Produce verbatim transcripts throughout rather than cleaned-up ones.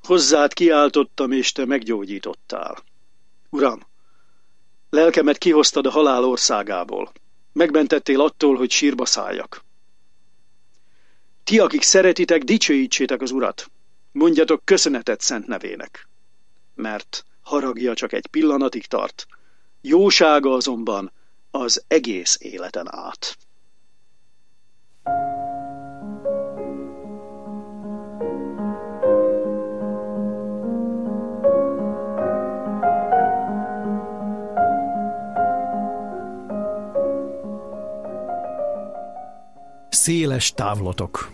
Hozzád kiáltottam, és te meggyógyítottál. Uram, lelkemet kihoztad a halál országából. Megmentettél attól, hogy sírba szálljak. Ti, akik szeretitek, dicsőítsétek az Urat. Mondjatok köszönetet szent nevének. Mert haragja csak egy pillanatig tart, jósága azonban az egész életen át. Széles távlatok.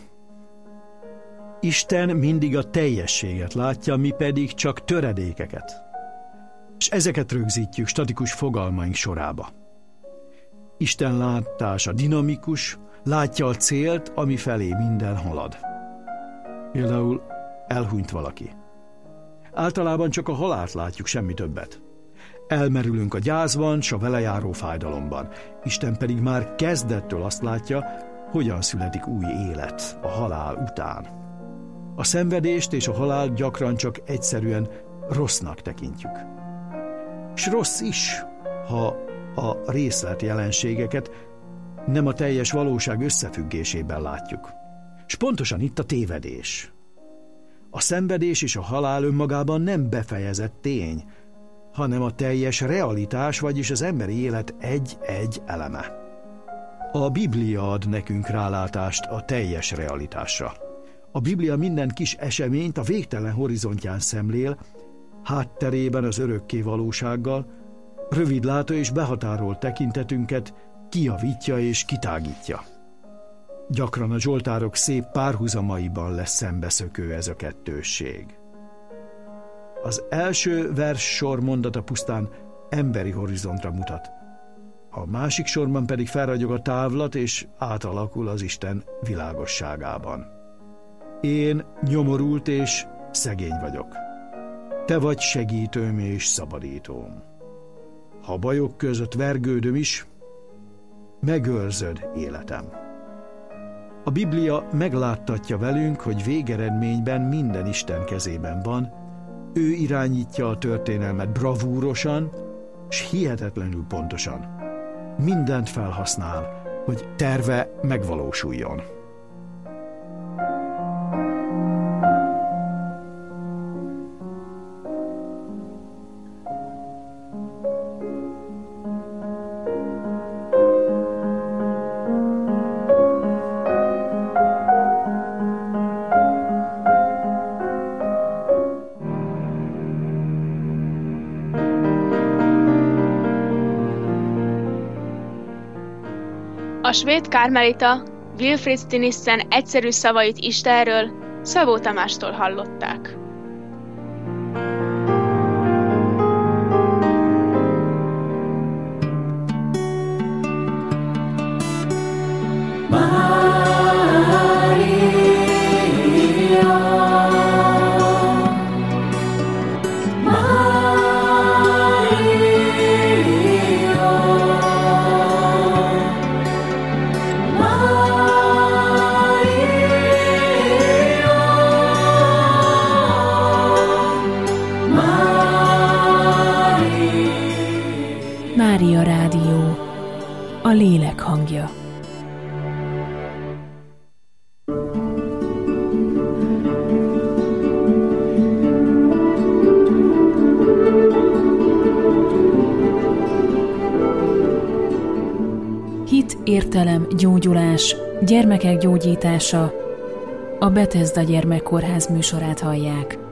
Isten mindig a teljességet látja, mi pedig csak töredékeket. És ezeket rögzítjük statikus fogalmaink sorába. Isten látása dinamikus, látja a célt, ami felé minden halad. Például elhunyt valaki. Általában csak a halált látjuk, semmi többet. Elmerülünk a gyászban, s a vele járó fájdalomban. Isten pedig már kezdettől azt látja, hogyan születik új élet a halál után. A szenvedést és a halált gyakran csak egyszerűen rossznak tekintjük. S rossz is, ha a részlet jelenségeket nem a teljes valóság összefüggésében látjuk. S pontosan itt a tévedés. A szenvedés és a halál önmagában nem befejezett tény, hanem a teljes realitás, vagyis az emberi élet egy-egy eleme. A Biblia ad nekünk rálátást a teljes realitásra. A Biblia minden kis eseményt a végtelen horizontján szemlél, hátterében az örökké valósággal, rövidlátó és behatárolt tekintetünket kijavítja és kitágítja. Gyakran a zsoltárok szép párhuzamaiban lesz szembeszökő ez a kettősség. Az első vers sor mondata pusztán emberi horizontra mutat. A másik sorban pedig felragyog a távlat, és átalakul az Isten világosságában. Én nyomorult és szegény vagyok. Te vagy segítőm és szabadítóm. Ha bajok között vergődöm is, megőrzöd életem. A Biblia megláttatja velünk, hogy végeredményben minden Isten kezében van, ő irányítja a történelmet bravúrosan és hihetetlenül pontosan. Mindent felhasznál, hogy terve megvalósuljon. A svéd kármelita Wilfrid Stinissen egyszerű szavait Istenről Szabó Tamástól hallották. Mária Rádió, a lélek hangja. Hit, értelem, gyógyulás, gyermekek gyógyítása. A Bethesda Gyermekkórház műsorát hallják.